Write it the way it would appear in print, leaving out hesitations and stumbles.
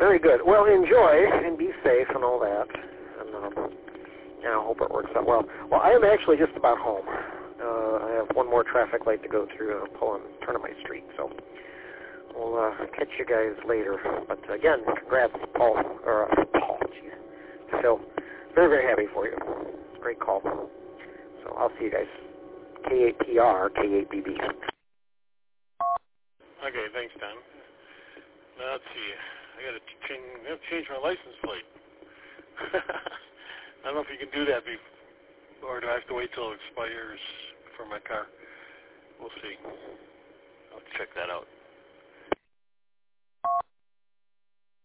Very good. Well, enjoy and be safe and all that. And I hope it works out well. Well, I am actually just about home. I have one more traffic light to go through, and I'm turning my street. So we'll catch you guys later. But again, congrats, Paul. Jeez, Phil. Very, very happy for you. Great call. So I'll see you guys. KAPR, KABB. Okay, thanks, Tom. Now, let's see. I got to change my license plate. I don't know if you can do that or do I have to wait till it expires for my car? We'll see. I'll check that out.